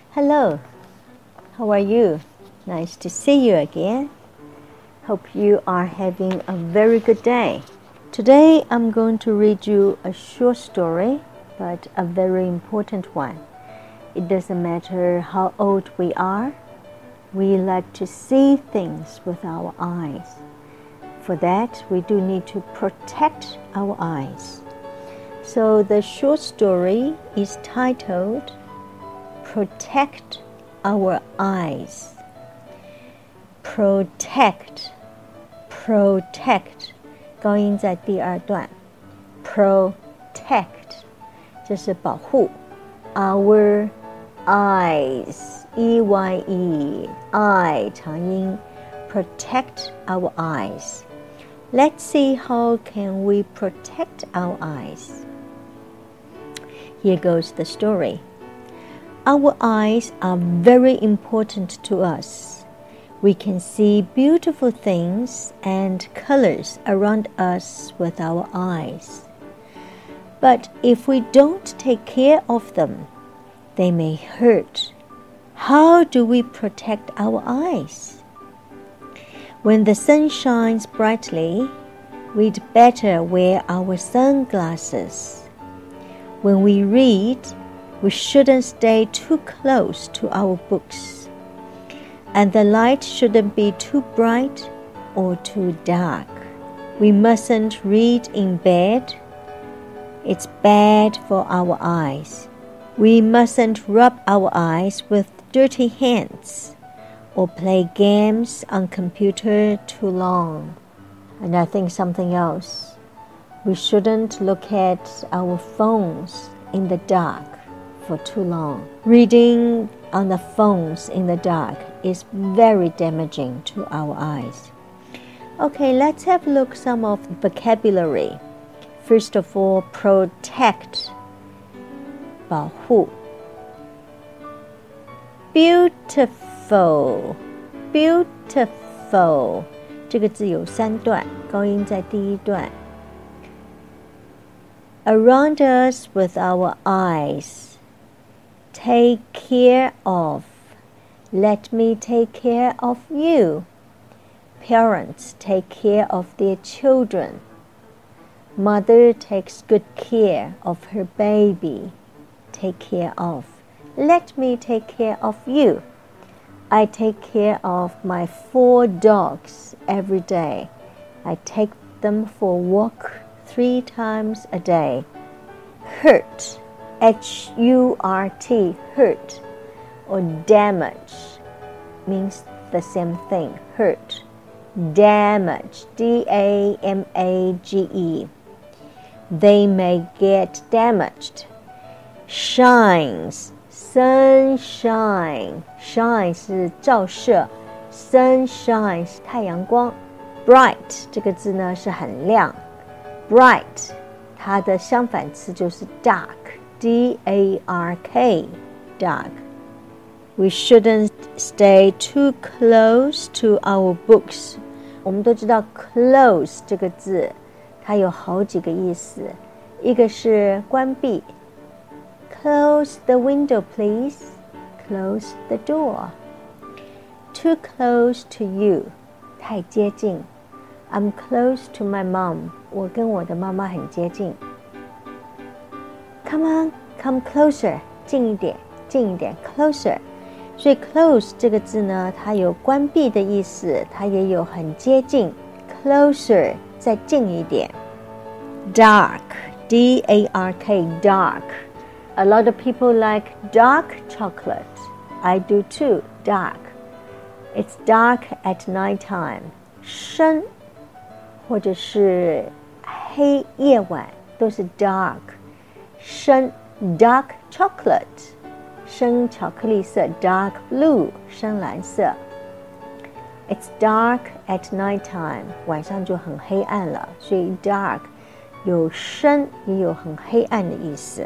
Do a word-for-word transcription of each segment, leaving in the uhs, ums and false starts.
Hello, how are you? Nice to see you again. Hope you are having a very good day. Today I'm going to read you a short story, but a very important one. It doesn't matter how old we are, we like to see things with our eyes. For that, we do need to protect our eyes. So the short story is titled Protect Our Eyes. Protect, protect, 高音在第二段。Protect 这是保护。Our eyes, E Y E, I 长音。Protect our eyes. Let's see how can we protect our eyes. Here goes the story.Our eyes are very important to us. We can see beautiful things and colors around us with our eyes. But if we don't take care of them, they may hurt. How do we protect our eyes? When the sun shines brightly, we'd better wear our sunglasses. When we read,We shouldn't stay too close to our books. And the light shouldn't be too bright or too dark. We mustn't read in bed. It's bad for our eyes. We mustn't rub our eyes with dirty hands or play games on computer too long. And I think something else. We shouldn't look at our phones in the dark.For too long. Reading on the phones in the dark is very damaging to our eyes. Okay, let's have a look at some of the vocabulary. First of all, protect, 保护。Beautiful, beautiful 这个字有三段，高音在第一段。Around us with our eyes.Take care of. Let me take care of you. Parents take care of their children. Mother takes good care of her baby. Take care of. Let me take care of you. I take care of my four dogs every day. I take them for a walk three times a day. Hurt.H U R T, hurt, or damage, means the same thing, hurt. Damage, D A M A G E. They may get damaged. Shines, sunshine, shine 是照射 sunshine 是太阳光 Bright 这个字呢是很亮 Bright 它的相反词就是 dark,D A R K, dark. We shouldn't stay too close to our books. 我们都知道 close 这个字它有好几个意思一个是关闭 Close the window, please. Close the door. Too close to you. 太接近 I'm close to my mom. 我跟我的妈妈很接近Come on, come closer. 近一点，近一点 closer. 所以 close 这个字呢，它有关闭的意思，它也有很接近 closer 再近一点 Dark, D A R K, dark. A lot of people like dark chocolate. I do too, dark. It's dark at night time. 深或者是黑夜晚都是 dark深 dark chocolate 深巧克力色 dark blue 深蓝色 It's dark at night time 晚上就很黑暗了所以 dark 有深也有很黑暗的意思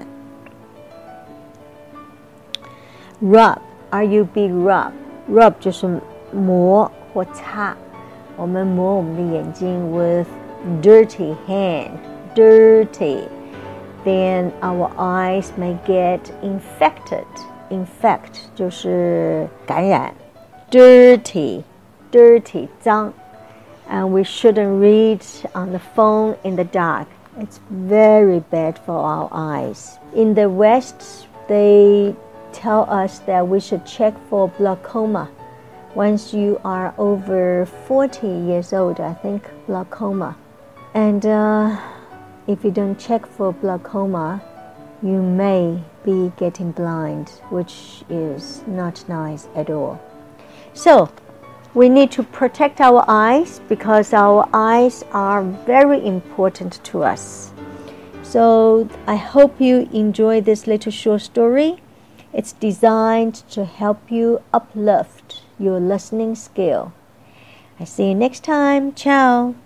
Rub R U B rub Rub 就是磨或擦我们磨我们的眼睛 with dirty hand dirty then our eyes may get infected infect 就是感染 dirty dirty 脏 and we shouldn't read on the phone in the dark. It's very bad for our eyes. In the West, they tell us that we should check for glaucoma. Once you are over forty years old, I think glaucoma. And uh, if you don't check for glaucoma, you may be getting blind, which is not nice at all. So, we need to protect our eyes because our eyes are very important to us. So I hope you enjoy this little short story. It's designed to help you uplift your listening skill. I see you next time. Ciao.